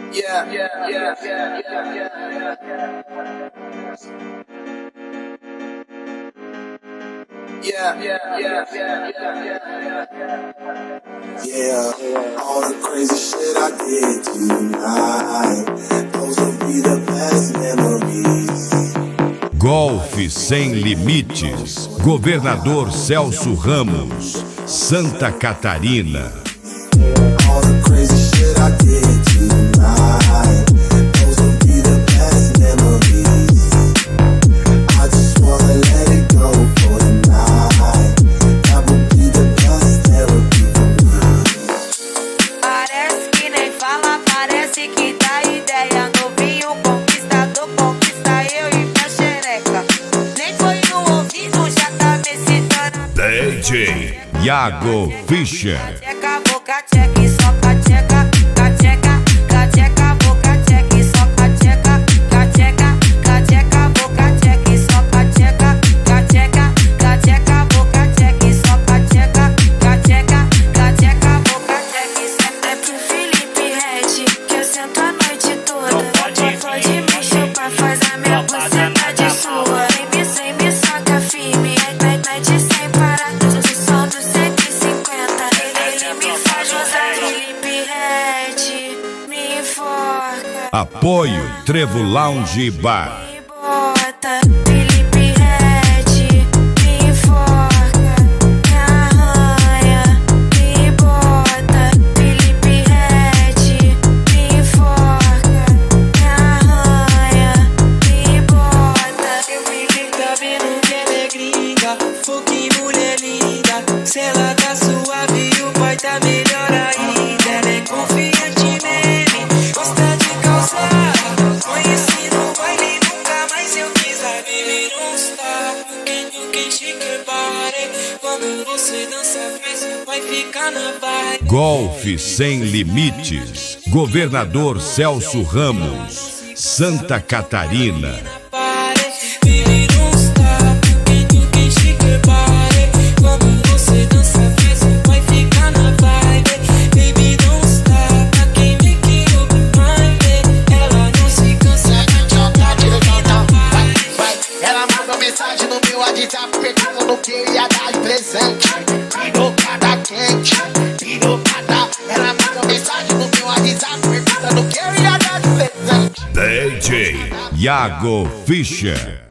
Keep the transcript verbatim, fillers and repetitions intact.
Yeah, yeah, yeah, yeah, yeah, yeah, yeah, yeah, yeah, yeah, yeah, yeah. Yeah, all the crazy shit I did tonight, those will be the best memories. Golfe Sem Limites, Governador Celso Ramos, Santa Catarina. All the crazy shit I did tonight, those will be the best memories. I just wanna let it go for tonight. That would be the best therapy for me. Parece que nem fala, parece que dá ideia. Novinho conquistador, conquista eu e minha xereca. Nem foi no ouvido, já tá me citando. D J Iago Fischer. Cacheca, boca, checa e só cacheca. Cacheca, cacheca, boca, checa e só cacheca. Cacheca, cacheca, boca, checa e só cacheca. Cacheca, cacheca, boca, checa e só cacheca. Cacheca, cacheca, boca, checa e só cacheca. É pro Felipe Red que eu sento a noite toda. Não pode, pode me chupar, faz a minha buceta de sua. Sem me, sem me saca firme, mete sem parar. O som do cento e cinquenta, ele me faz gozar. Felipe Red me enforca. Apoio Trevo Lounge Bar. Me bota, Felipe Red me enforca, me arranha, me bota, Felipe Red me enforca, me arranha, me bota. Eu vi tá vendo que ela é gringa, fucking mulher linda. Se ela tá suave, o pai tá melhor ainda. Ela é confiante mesmo, gosta de calçar. Conheci no baile, nunca mais eu quis a baby não está. Quem quem chique pare, quando você dança faz, vai ficar na vibe. Golfe Sem Limites, Governador Celso Ramos, Santa Catarina. Baby não está, quem quem chique pare, quando você dança faz, vai ficar na vibe. Baby não está, pra quem vem que eu me ela não se cansa de jogar direita. Vai, vai, ela mandou mensagem no meu WhatsApp perguntando o que eu ia dar de presente. Pirocada quente, pirocada. Ela mandou mensagem no meu WhatsApp perguntando o que eu ia dar de presente. D J Iago Fischer.